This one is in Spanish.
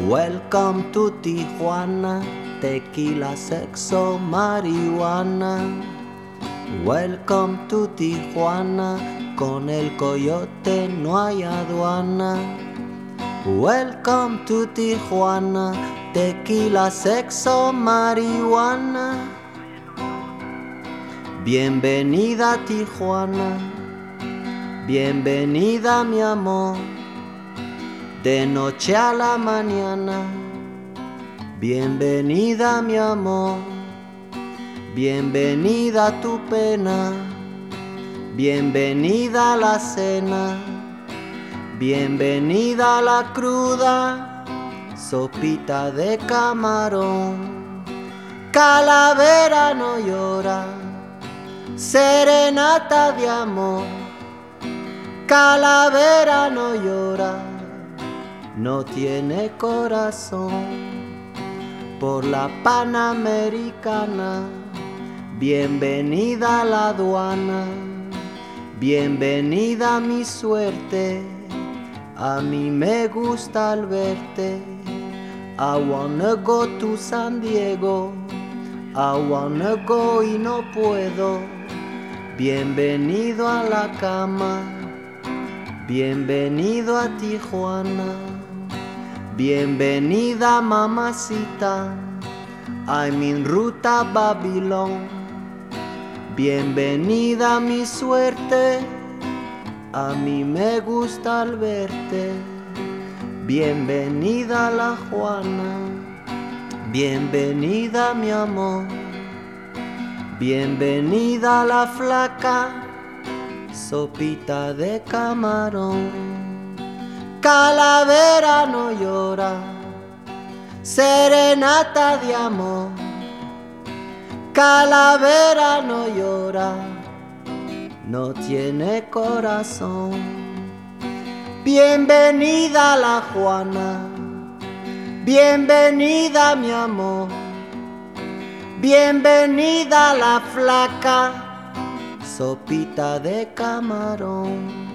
Welcome to Tijuana, tequila, sexo, marihuana. Welcome to Tijuana, con el coyote no hay aduana. Welcome to Tijuana, tequila, sexo, marihuana. Bienvenida a Tijuana, bienvenida mi amor, de noche a la mañana. Bienvenida mi amor, bienvenida a tu pena, bienvenida a la cena, bienvenida a la cruda, sopita de camarón. Calavera no llora, serenata de amor. Calavera no llora, no tiene corazón. Por la Panamericana, bienvenida a la aduana, bienvenida a mi suerte. A mí me gusta al verte. I wanna go to San Diego, I wanna go y no puedo. Bienvenido a la cama, bienvenido a Tijuana. Bienvenida mamacita, I'm en ruta a Babilón. Bienvenida a mi suerte, a mí me gusta al verte. Bienvenida a la Juana, bienvenida mi amor. Bienvenida a la flaca, sopita de camarón. Calavera no llora, serenata de amor. Calavera no llora, no tiene corazón. Bienvenida a la Juana, bienvenida mi amor. Bienvenida a la flaca, sopita de camarón.